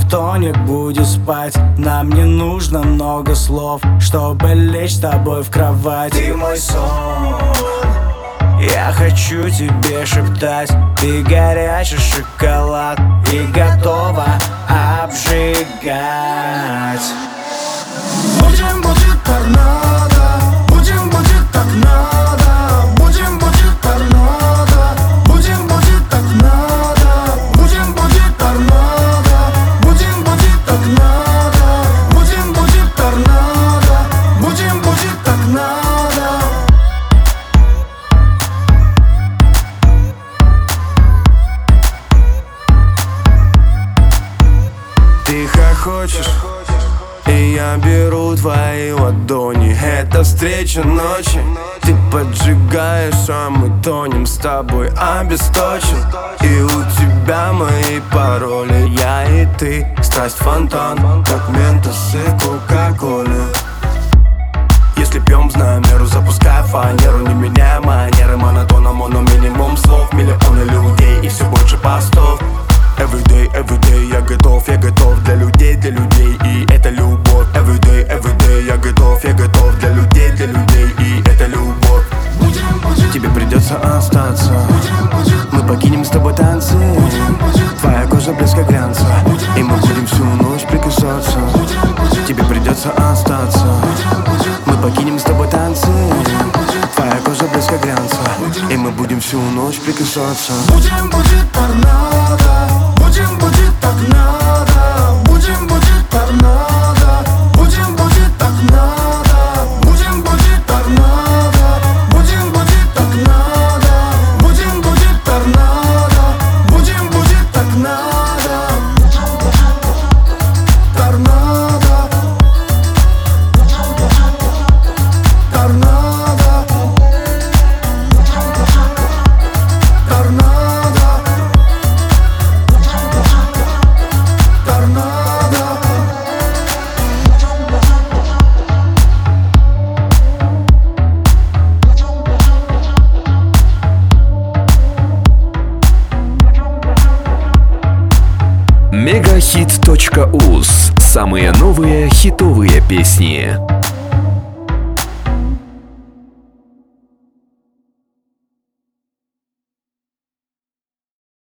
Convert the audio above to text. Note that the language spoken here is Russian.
никто не будет спать. Нам не нужно много слов, чтобы лечь с тобой в кровать. Ты мой сон, я хочу тебе шептать. Ты горячий шоколад и готова обжигать. Будем, будет торнадо, будем, будет так надо. Будем, будет торнадо, будем, будет так надо. Будем, будет торнадо, будем, будет так надо. Будем, будет торнадо, будем, будет так надо. Ты хохочешь, и я беру твои ладони. Это встреча ночи. Ты поджигаешь, а мы тонем с тобой обесточен. И у тебя мои пароли. Я и ты, страсть фонтан, как Ментос и Кока-Кола. Если пьем, знаем меру, запуская фанеру. Не меняя манеры, монотона, минимум слов. Миллионы людей и все больше постов. Everyday, я готов для людей, и это любовь. Everyday, я готов для людей, и это любовь. Тебе придется остаться, мы покинем с тобой танцы. Твоя кожа близко глянца, и мы будем всю ночь прикасаться. Тебе придется остаться, мы покинем с тобой танцы. Твоя кожа близко глянца, и мы будем всю ночь прикасаться. Будем, будет торнадо, будем, будет так надо. Будем, будет торнадо, будем, будет так надо. Будем, будет торнадо, будем, будет так надо. Будем, будет торнадо, будем, будет так надо. Торнадо, торнадо, торнадо, торнадо. Мегахит.уз. Самые новые хитовые песни.